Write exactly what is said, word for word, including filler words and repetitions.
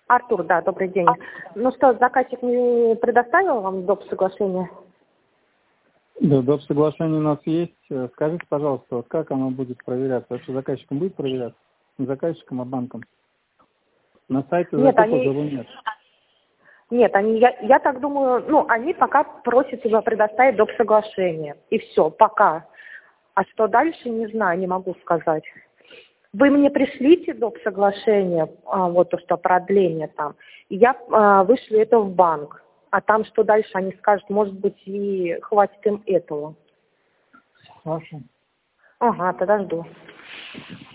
Артур, да, добрый день. Ну что, заказчик не предоставил вам доп. Соглашение? Да, доп. Соглашение у нас есть. Скажите, пожалуйста, вот как оно будет проверяться? Вообще заказчиком будет проверяться? Не заказчиком, а банком? На сайте Нет, закупок они... нет. Нет, они, я, я так думаю, ну, они пока просят тебя предоставить доп. Соглашение. И все, пока. А что дальше, не знаю, не могу сказать. Вы мне пришлите доп. Соглашение, а, вот то, что продление там, и я а, вышлю это в банк. А там, что дальше, они скажут, может быть, и хватит им этого. Хорошо. Ага, тогда жду.